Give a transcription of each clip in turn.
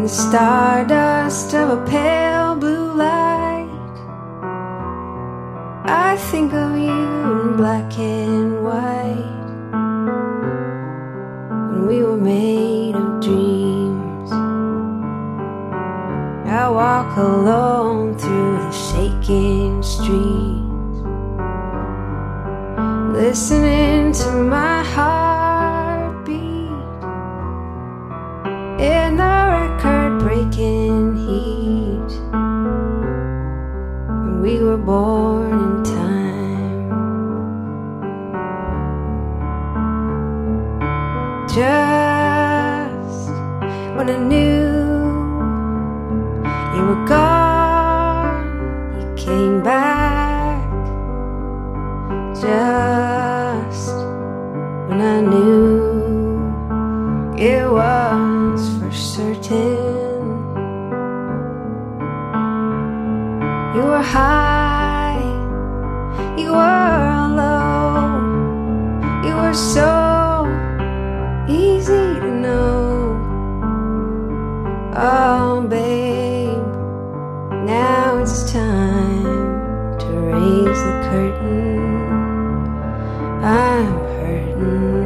the stardust of a pale blue light. I think of you in black and white, when we were made of dreams. I walk alone through the shaking streets, listening to my heartbeat in the record-breaking heat. When we were born in time, just when I knew you were gone, you came back. Just when I knew it was for certain. You were high, you were low, you were so easy to know. Oh babe, now it's time to raise the curtain. I'm hurting.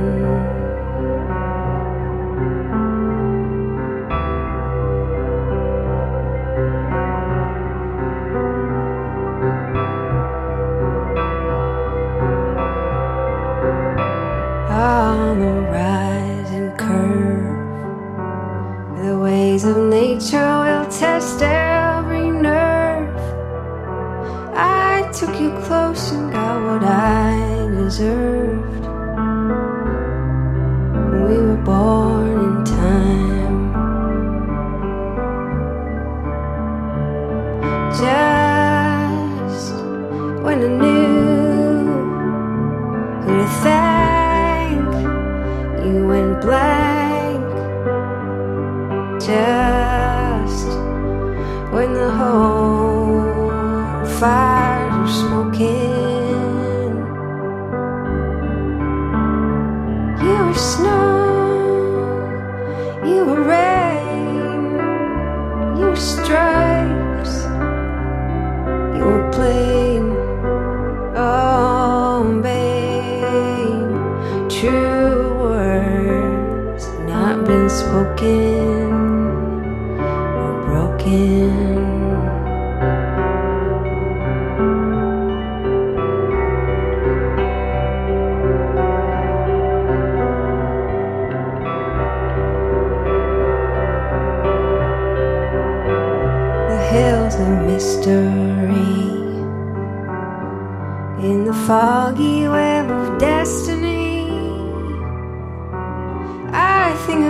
On the rising curve, the ways of nature will test every nerve. I took you close and got what I deserved. We were born in time, just when I knew who to thank. You went blank, just when the whole fires were smoking. You were snow, you were rain, you were stripes, you were plain. Oh babe, true words not been spoken or broken. Hills of mystery, in the foggy web of destiny. I think